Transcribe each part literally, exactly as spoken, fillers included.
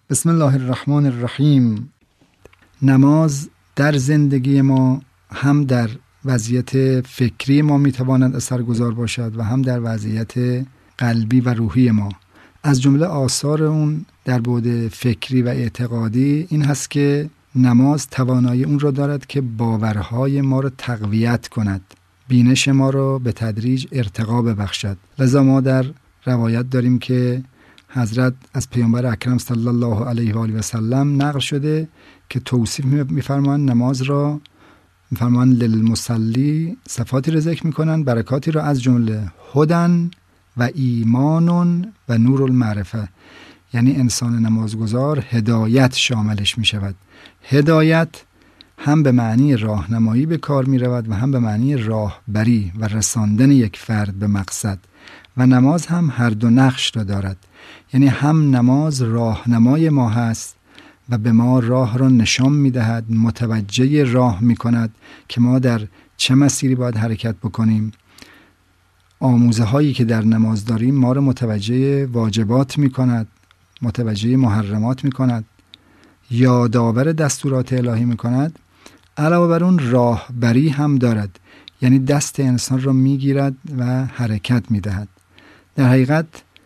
بسم الله الرحمن الرحیم. نماز در زندگی ما هم در وضعیت فکری ما میتواند اثرگذار باشد و هم در وضعیت قلبی و روحی ما. از جمله آثار اون در بعد فکری و اعتقادی این هست که نماز توانایی اون را دارد که باورهای ما را تقویت کند، بینش ما را به تدریج ارتقا ببخشد. لذا ما در روایت داریم که حضرت از پیامبر اکرم صلی الله علیه و آله و سلم نقل شده که توصیف می‌فرمایند نماز را، می‌فرمایند للمصلی صفاتی را ذکر می‌کنند، برکاتی را، از جمله هدن و ایمانون و نور المعرفه. یعنی انسان نمازگزار هدایت شاملش می‌شود. هدایت هم به معنی راهنمایی به کار می‌رود و هم به معنی راهبری و رساندن یک فرد به مقصد. و نماز هم هر دو نقش را دارد. یعنی هم نماز راهنمای ما هست و به ما راه را نشان می‌دهد، متوجه راه می‌کند که ما در چه مسیری باید حرکت بکنیم. آموزه هایی که در نماز داریم ما را متوجه واجبات می‌کند، متوجه محرمات می‌کند، یادآور دستورات الهی می‌کند. علاوه بر اون راهبری هم دارد، یعنی دست انسان را می‌گیرد و حرکت می‌دهد. در حقیقت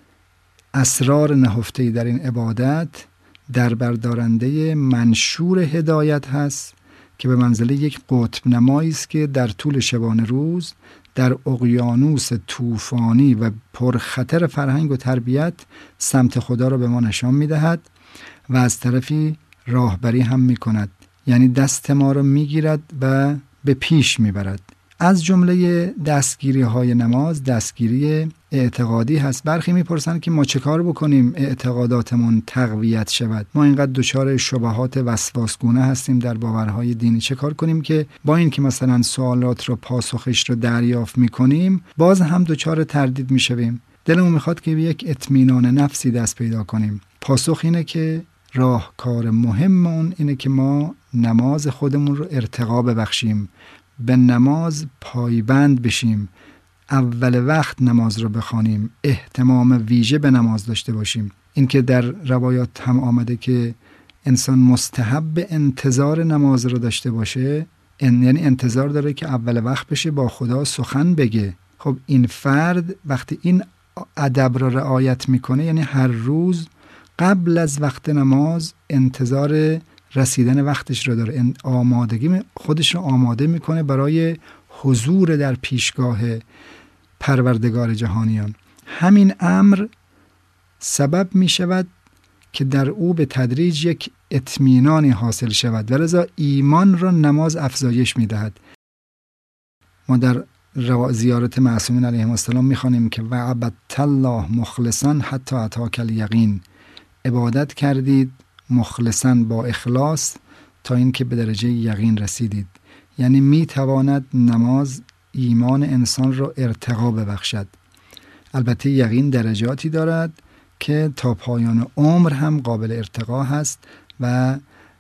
اسرار نهفته در این عبادت در بردارنده منشور هدایت هست که به منزله یک قطب نمایی است که در طول شبانه روز در اقیانوس طوفانی و پرخطر فرهنگ و تربیت سمت خدا را به ما نشان می‌دهد و از طرفی راهبری هم می‌کند. یعنی دست ما را می‌گیرد و به پیش می‌برد. از جمله دستگیری های نماز دستگیری اعتقادی هست. برخی میپرسند که ما چه کار بکنیم اعتقاداتمون تقویت شود؟ ما اینقدر دچار شبهات وسواسگونه هستیم در باورهای دینی، چه کار کنیم که با این که مثلا سوالات رو پاسخش رو دریافت میکنیم باز هم دچار تردید میشویم؟ دلمون میخواد که یک اطمینان نفسی دست پیدا کنیم. پاسخ اینه که راهکار مهم اون اینه که ما نماز خودمون رو ارتقا ببخشیم، به نماز پایبند بشیم، اول وقت نماز رو بخوانیم، اهتمام ویژه به نماز داشته باشیم. این که در روایات هم آمده که انسان مستحب انتظار نماز رو داشته باشه، یعنی انتظار داره که اول وقت بشه با خدا سخن بگه. خب این فرد وقتی این ادب رو رعایت میکنه، یعنی هر روز قبل از وقت نماز انتظار رسیدن وقتش رو داره، آمادگی خودش رو آماده میکنه برای حضور در پیشگاه پروردگار جهانیان. همین امر سبب میشود که در او به تدریج یک اطمینانی حاصل شود و لذا ایمان را نماز افزایش میدهد. ما در زیارت معصومین علیهم السلام میخوانیم که وعبدت الله مخلصا حتی اتاک الیقین، عبادت کردید مخلصاً با اخلاص تا اینکه به درجه یقین رسیدید. یعنی می تواند نماز ایمان انسان را ارتقا ببخشد. البته یقین درجاتی دارد که تا پایان عمر هم قابل ارتقا هست و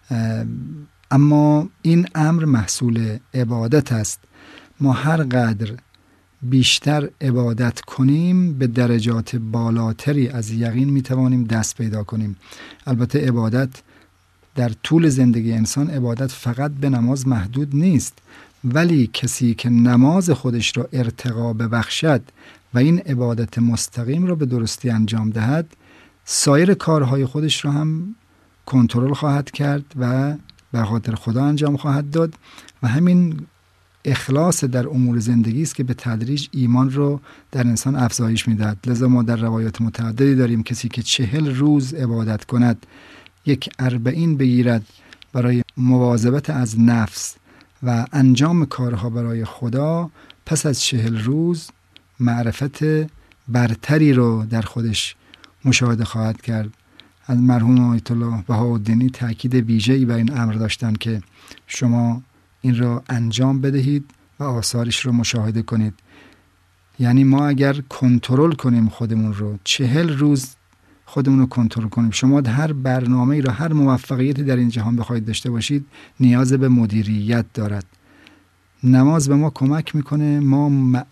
اما این امر محصول عبادت است. ما هر قدر بیشتر عبادت کنیم به درجات بالاتری از یقین میتوانیم دست پیدا کنیم. البته عبادت در طول زندگی انسان، عبادت فقط به نماز محدود نیست، ولی کسی که نماز خودش را ارتقا ببخشد و این عبادت مستقیم را به درستی انجام دهد، سایر کارهای خودش را هم کنترل خواهد کرد و به خاطر خدا انجام خواهد داد و همین اخلاص در امور زندگی است که به تدریج ایمان رو در انسان افزایش میدهد. لذا ما در روایات متعددی داریم کسی که چهل روز عبادت کند، یک اربعین بگیرد برای مواظبت از نفس و انجام کارها برای خدا، پس از چهل روز معرفت برتری رو در خودش مشاهده خواهد کرد. از مرحوم آیت الله بهاءالدینی تاکید ویژه‌ای بر این امر داشتند که شما این را انجام بدهید و آثارش رو مشاهده کنید. یعنی ما اگر کنترل کنیم خودمون رو، چهل روز خودمون رو کنترل کنیم، شما هر برنامه‌ای را، هر موفقیتی در این جهان بخواید داشته باشید نیاز به مدیریت دارد. نماز به ما کمک میکنه ما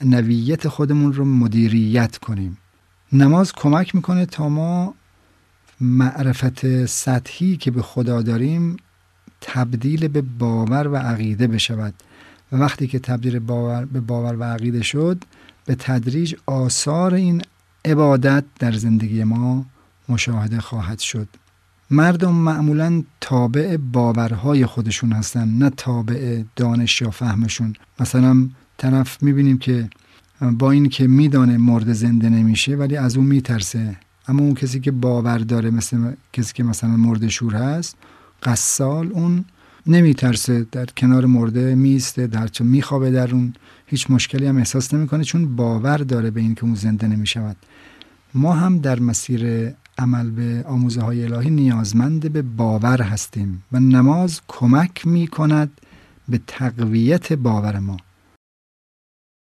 معنویت خودمون رو مدیریت کنیم. نماز کمک میکنه تا ما معرفت سطحی که به خدا داریم تبدیل به باور و عقیده بشود و وقتی که تبدیل باور به باور و عقیده شد، به تدریج آثار این عبادت در زندگی ما مشاهده خواهد شد. مردم معمولاً تابع باورهای خودشون هستن، نه تابع دانش یا فهمشون. مثلا طرف میبینیم که با این که میدانه مرده زنده نمیشه ولی از اون میترسه، اما اون کسی که باور داره، مثل کسی که مثلا مرده شور هست، قصال، اون نمیترسه، در کنار مرده میسته، در چون میخوابه در اون، هیچ مشکلی هم احساس نمیکنه چون باور داره به این که اون زنده نمیشود. ما هم در مسیر عمل به آموزه های الهی نیازمند به باور هستیم و نماز کمک میکند به تقویت باور ما.